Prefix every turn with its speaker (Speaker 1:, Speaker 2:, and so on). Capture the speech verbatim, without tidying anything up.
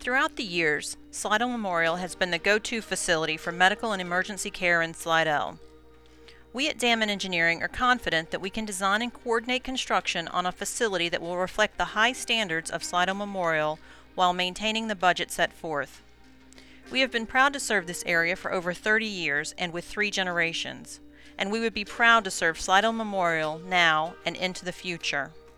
Speaker 1: Throughout the years, Slidell Memorial has been the go-to facility for medical and emergency care in Slidell. We at Damen Engineering are confident that we can design and coordinate construction on a facility that will reflect the high standards of Slidell Memorial while maintaining the budget set forth. We have been proud to serve this area for over thirty years and with three generations, and we would be proud to serve Slidell Memorial now and into the future.